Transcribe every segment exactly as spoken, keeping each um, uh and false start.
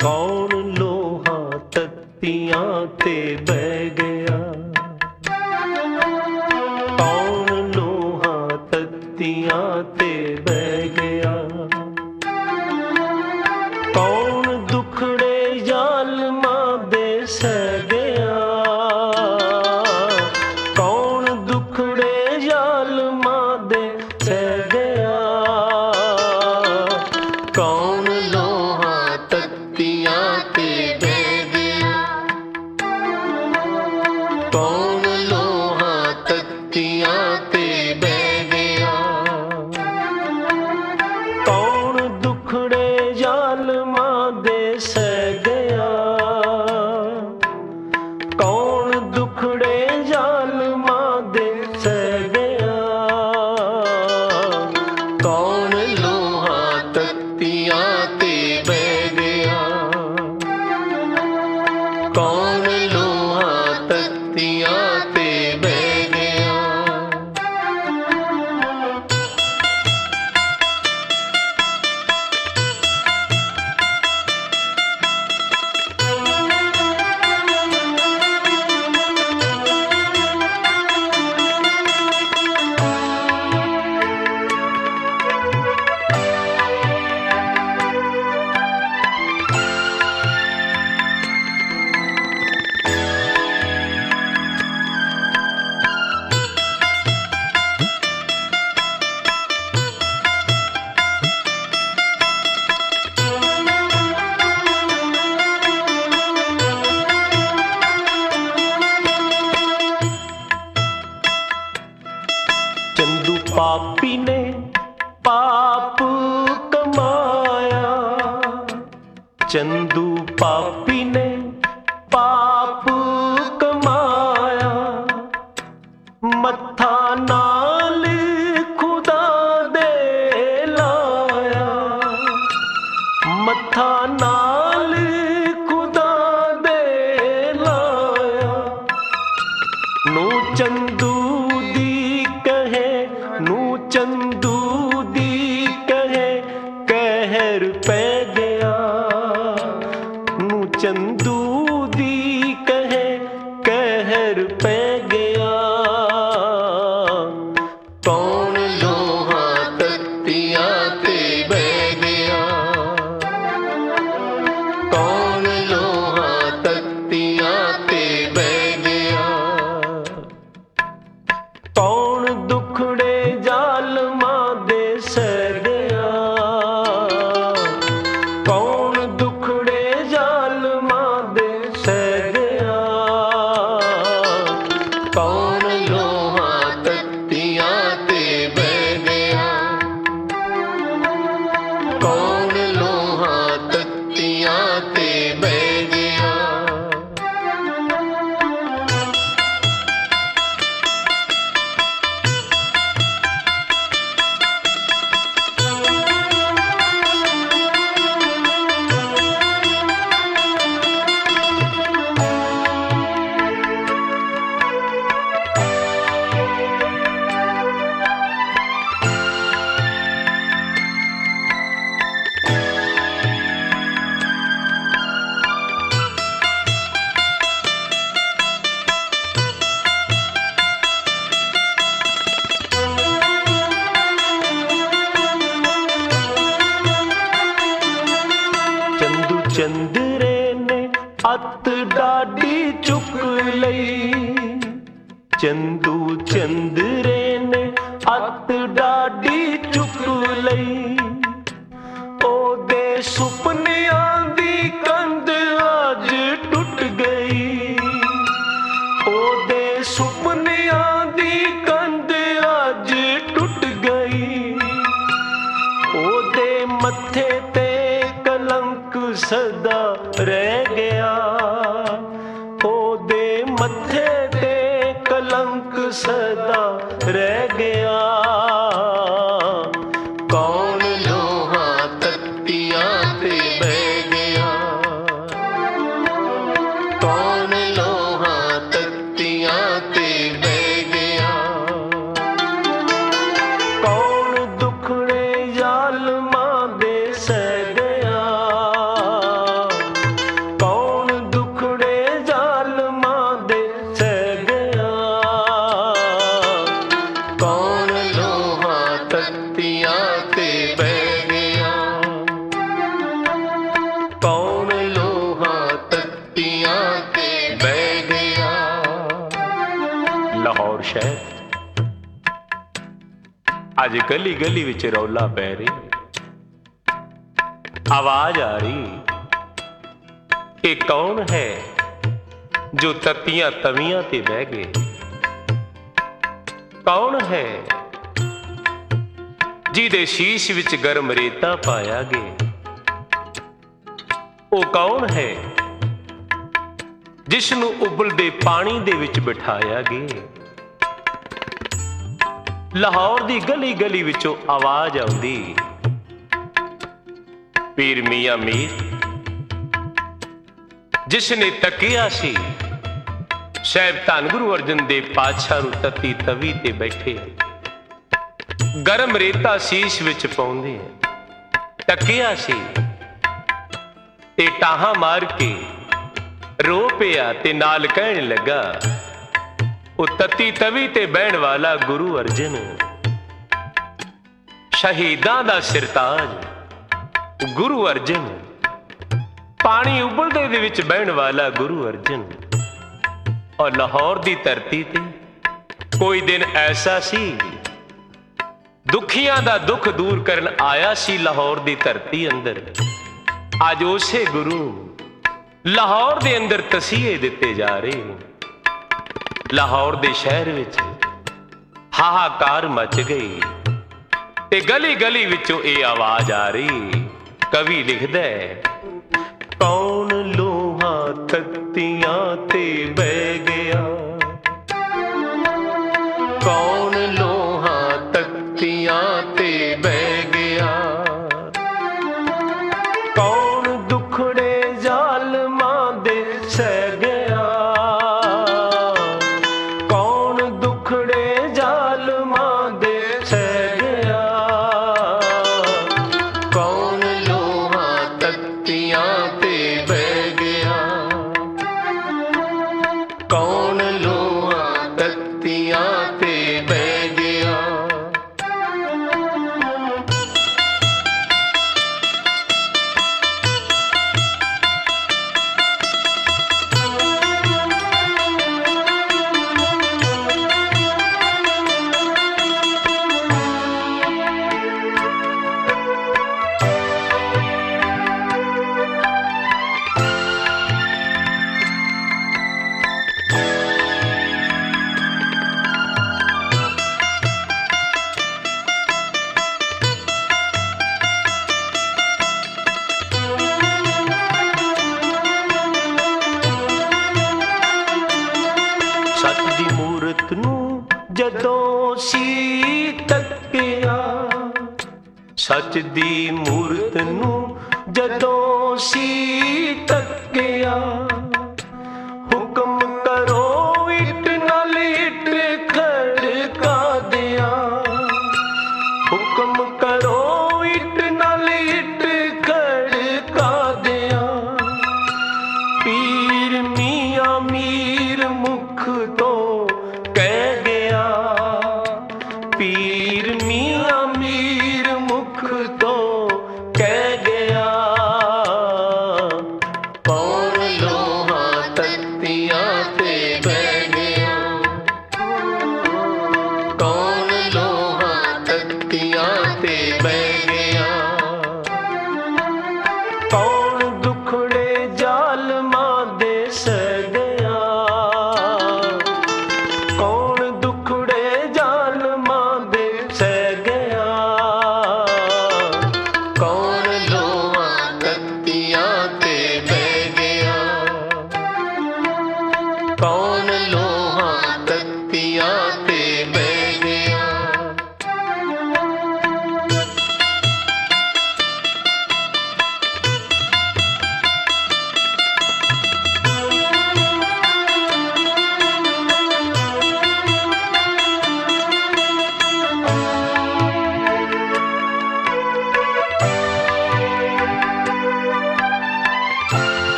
ਕੌਣ ਲੋਹਾ ਤੱਤੀਆਂ ਤੇ ਬਹਿ ਗਿਆ, ਕੌਣ ਲੋਹਾ ਤੱਤੀਆਂ ਤੇ ਬਹਿ ਗਿਆ, ਕੌਣ ਦੁਖੜੇ ਜ਼ਾਲਮਾਂ ਦੇ ਸਹਿ ਗਿਆ, ਕੌਣ ਦੁਖੜੇ ਜ਼ਾਲਮਾਂ ਦੇ ਸਹਿ ਗਿਆ, ਕੌਣ ਲੋਹਾ ਤੱਤੀਆਂ ਤੇ ਬਹਿ ਗਿਆ, ਕੌਣ ਲੋਹਾ ਤੱਤੀਆਂ ਤੇ ਬਹਿ ਗਿਆ, ਕੌਣ ਦੁਖੜੇ ਜ਼ਾਲਮਾਂ ਦੇ ਸਹਿ ਗਿਆ, ਕੌਣ ਦੁਖੜੇ ਜ਼ਾਲਮਾਂ ਦੇ ਸਹਿ ਗਿਆ, ਕੌਣ ਲੋਹਾ ਤੱਤੀਆਂ ਤੇ ਬਹਿ ਗਿਆ, ਕੌਣ ਲੋਹਾ ਤੱਤੀਆਂ ਤੇ ਬਹਿ ਗਿਆ। ਚੰਦੂ ਪਾਪੀ ਨੇ ਪਾਪ ਕਮਾਇਆ, ਚੰਦੂ ਪਾਪੀ ਨੇ ਪਾਪ ਕਮਾਇਆ, ਮੱਥਾ ਨਾਲ ਖੁਦਾ ਦੇ ਲਾਇਆ, ਮੱਥਾ ਨਾਲ ਖੁਦਾ ਦੇ ਲਾਇਆ, ਨੂੰ ਚੰਦੂ ਦੀ ਕਹੇ, ਨੂੰ ਚੰਦੂ ਦੀ ਕਹੇ ਕਹਿਰ ਪੈ ਗਿਆ, ਨੂੰ ਚੰਦੂ ਦੀ ਕਹੇ ਕਹਿਰ ਪੈ ਗਿਆ, ਕੌਣ ਲੋਹਾ ਤੱਤੀਆਂ ਤੇ ਬਹਿ ਗਿਆ, ਕੌਣ ਲੋਹਾ ਤੱਤੀਆਂ ਤੇ ਬਹਿ ਗਿਆ, ਕੌਣ ਦੁਖੜੇ ਜ਼ਾਲਮਾਂ ਦੇ ਸਹਿ ਗਿਆ, ਕੌਣ ਦੁਖੜੇ ਜ਼ਾਲਮਾਂ ਦੇ ਸਹਿ ਗਿਆ, ਕੌਣ ਲੋਹਾ ਤੱਤੀਆਂ ਤੇ ਬਹਿ ਗਿਆ, ਕੌਣ ਲੋਹਾ ਤੱਤੀਆਂ ਤੇ ਬਹਿ ਗਿਆ। ਚੰਦੂ ਚੰਦਰੇ ਨੇ ਅੱਤ ਡਾਢੀ ਚੁੱਕ ਲਈ, ਚੰਦੂ ਚੰਦਰੇ ਨੇ ਅੱਤ ਡਾਢੀ ਚੁੱਕ ਲਈ, ਉਹਦੇ ਸੁਪਨਿਆਂ ਦੀ ਕੰਧ ਅੱਜ ਟੁੱਟ ਗਈ, ਉਹਦੇ ਸੁਪਨਿਆਂ ਦੀ ਕੰਧ ਅੱਜ ਟੁੱਟ ਗਈ, ਉਹਦੇ ਮੱਥੇ ਤੇ ਕਲੰਕ ਸਦਾ ਰਹਿ ਗਿਆ, ਉਹਦੇ ਮੱਥੇ ਤੇ ਕਲੰਕ ਸਦਾ ਰਹਿ ਗਿਆ, ਕੌਣ ਲੋਹਾ ਤੱਤੀਆਂ ਤੇ ਬਹਿ ਗਿਆ, ਕੌਣ ਲੋਹਾ ਤੱਤੀਆਂ ਤੇ ਬਹਿ ਗਿਆ, ਕੌਣ ਦੁਖੜੇ ਜ਼ਾਲਮਾਂ ਦੇ ਸਹਿ ਗਿਆ, ਸ਼ਹਿਰ ਅੱਜ ਗਲੀ ਗਲੀ ਵਿੱਚ ਰੌਲਾ ਪੈ ਰਹੀ, ਆਵਾਜ਼ ਆ ਰਹੀ, ਇਹ ਕੌਣ ਹੈ ਜੋ ਤੱਤੀਆਂ ਤਵੀਆਂ ਤੇ ਬਹਿ ਗਏ? ਕੌਣ ਹੈ ਜਿਹਦੇ ਸ਼ੀਸ਼ ਵਿੱਚ ਗਰਮ ਰੇਤਾ ਪਾਇਆ ਗੇ? ਉਹ ਕੌਣ ਹੈ ਜਿਸ ਨੂੰ ਉਬਲਦੇ ਪਾਣੀ ਦੇ ਵਿੱਚ ਬਿਠਾਇਆ ਗੇ? ਲਾਹੌਰ ਦੀ ਗਲੀ ਗਲੀ ਵਿੱਚੋਂ ਆਵਾਜ਼ ਆਉਂਦੀ, ਪੀਰ ਮੀਆਂ ਮੀਰ ਜਿਸ ਨੇ ਤੱਕਿਆ ਸੀ ਸਾਹਿਬ ਧੰਨ ਗੁਰੂ ਅਰਜਨ ਦੇਵ ਪਾਤਸ਼ਾਹ ਨੂੰ ਤੱਤੀ ਤਵੀ ਤੇ ਬੈਠੇ ਗਰਮ ਰੇਤਾ ਸ਼ੀਸ਼ ਵਿੱਚ ਪਾਉਂਦੇ, ਤੱਕਿਆ ਸੀ ਤੇ ਟਾਹਾਂ ਮਾਰ ਕੇ ਰੋ ਪਿਆ ਤੇ ਨਾਲ ਕਹਿਣ ਲੱਗਾ, ਉਹ ਤੱਤੀ ਤਵੀ ਤੇ ਬਹਿਣ ਵਾਲਾ ਗੁਰੂ ਅਰਜਨ, ਸ਼ਹੀਦਾਂ ਦਾ ਸਿਰਤਾਜ ਗੁਰੂ ਅਰਜਨ, ਪਾਣੀ ਉਬਲਦੇ ਦੇ ਵਿੱਚ ਬਹਿਣ ਵਾਲਾ ਗੁਰੂ ਅਰਜਨ। ਔਰ ਲਾਹੌਰ ਦੀ ਧਰਤੀ ਤੇ ਕੋਈ ਦਿਨ ਐਸਾ ਸੀ, ਦੁਖੀਆਂ ਦਾ ਦੁੱਖ ਦੂਰ ਕਰਨ ਆਇਆ ਸੀ ਲਾਹੌਰ ਦੀ ਧਰਤੀ ਅੰਦਰ। ਅੱਜ ਉਸੇ ਗੁਰੂ ਲਾਹੌਰ ਦੇ ਅੰਦਰ ਤਸੀਹੇ ਦਿੱਤੇ ਜਾ ਰਹੇ। ਲਾਹੌਰ ਦੇ ਸ਼ਹਿਰ ਵਿੱਚ ਹਾਹਾਕਾਰ ਮਚ ਗਈ ਤੇ ਗਲੀ ਗਲੀ ਵਿੱਚੋਂ ਇਹ ਆਵਾਜ਼ ਆ ਰਹੀ। ਕਵੀ ਲਿਖਦਾ ਹੈ, ਕੌਣ ਲੋਹਾ ਤਖਤੀਆਂ ਤੇ ਬਹਿ ਗਿਆ, ਕੌਣ ਲੋਹਾ ਤਖਤੀਆਂ ਤੇ ਬਹਿ ਗਿਆ, ਕੌਣ ਦੁਖੜੇ ਜ਼ਾਲਮਾਂ ਦੇ ਸਹਿ ਗਿਆ, ਕੌਣ ਦੁਖੜੇ ਜ਼ਾਲਮਾਂ ਦੇ ਸਹਿ ਗਿਆ, ਕੌਣ ਲੋਹਾ ਤਖਤੀਆਂ ਤੇ ਬਹਿ ਗਿਆ, ਕੌਣ ਲੋਹਾ ਤਖਤੀਆਂ ਤੇ ਬਹਿ ਗਿਆ। ਸੱਚ ਦੀ ਮੂਰਤ ਨੂੰ ਜਦੋਂ ਸੀ ਤੱਕਿਆ, ਸੱਚ ਦੀ ਮੂਰਤ ਨੂੰ ਜਦੋਂ ਸੀ ਤੱਕਿਆ, ਹੁਕਮ ਕਰੋ ਇੱਟ ਨਾਲ ਇੱਟ ਖੜਕਾ ਦਿਆਂ, ਹੁਕਮ ਕਰੋ ਇੱਟ ਨਾਲ ਇੱਟ ਖੜਕਾ ਦਿਆਂ, ਪੀਰ ਮੀਆਂ ਮੀਰ ਮੁਖ ਤੋਂ ਕਹਿ ਗਿਆ, ਪੀਰ ਮੀਆਂ ਮੀਰ ਮੁਖ ਤੋਂ ਕਹਿ ਗਿਆ,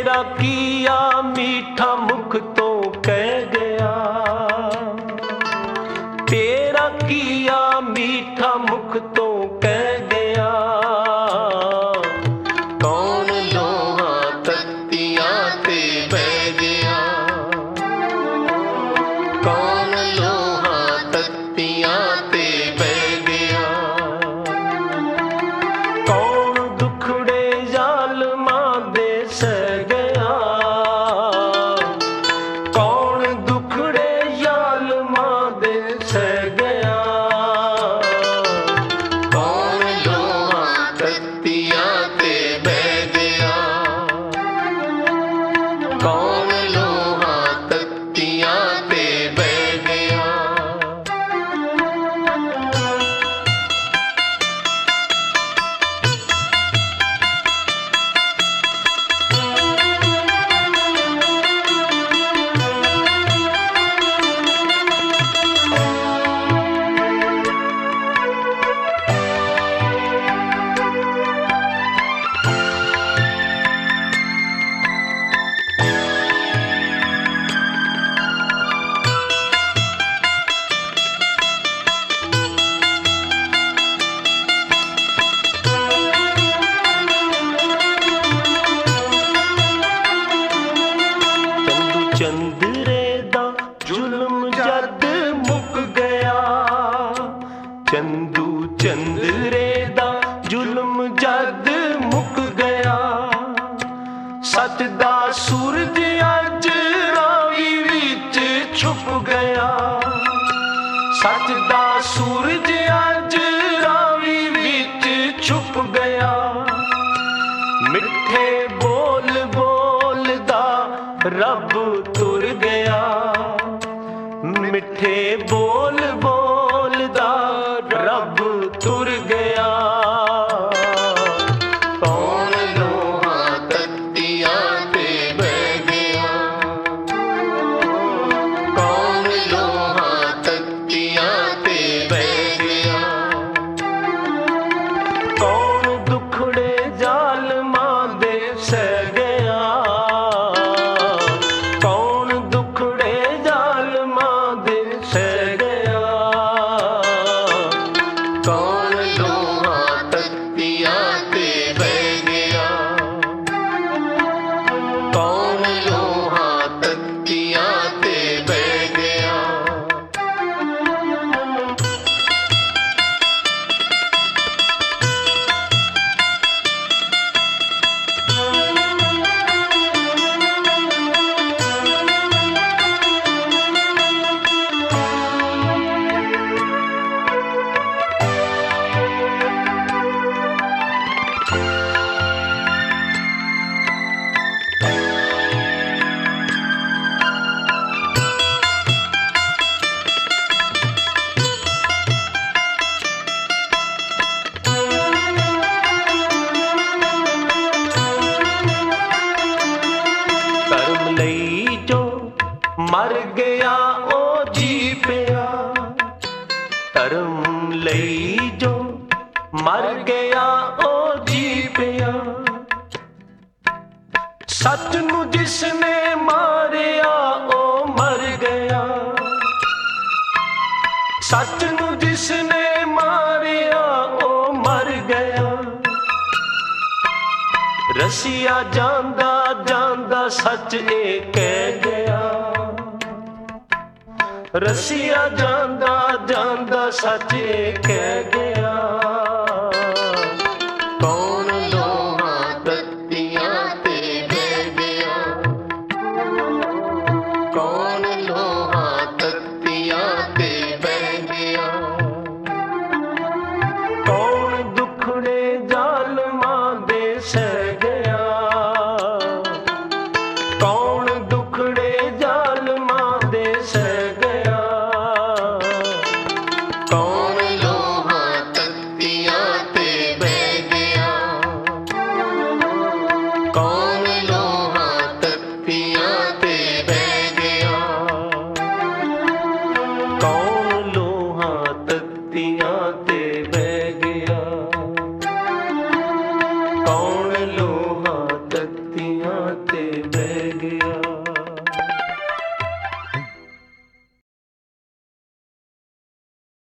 तेरा किया मीठा मुख तो कह गया, तेरा किया मीठा मुख तो कह गया। कौन लोहा तख्तियां ते बह गया, कौन लोहा तख्तियां ते बह गया। कौन दुखड़े जालमा दे सह गया, कौन दुखड़े जालमा दे सह गया। कौन लोहा तख्तियां ते बह गया, कौन लोहा तख्तियां ते बह गया। चंदरे दा जुल्म जद मुक गया, चंदू चंदरे दा जुल्म जद मुक गया। सच दा सूरज अज रावी विच छुप गया, सच दा सूरज अज रावी विच छुप गया। मिठे बोल बोलदा रब तुर गया, मिठे बोल बोलदा रब तुर गया। कौन लोहा तख्तियां ते बह गया, कौन लोहा तख्तियां ते बह गया। कौन दुखड़े जालमा दे सह गया, कौन दुखड़े जालमा दे सह गया। कौन लोहा तख्तियां ते बह गया, कौन लोहा तख्तियां ते बह गया। धर्म लई जो मर गया ओ जी पिया, धर्म लई जो मर गया ओ जी पिया। सच नू जिसने मारिया ओ मर गया, सच नू जिसने मारिया ओ मर गया। रसिया जांदा जांदा सच ए कह गया, रसिया जांदा जांदा सच ए कह गया। कौन लोहा तख्तियां ते बह गया, कौन लोहा तख्तियां ते बह गया। कौन दुखड़े जालमा दे सह गया, कौन दुखड़े जालमा दे सह गया। कौन लोहा तख्तियां ते बह गया, कौन लोहा तख्तियां ते बह गया। कौन लोहा तख्तियां ते बह गया, कौन लोहा तख्तियां ते ਮੈਂ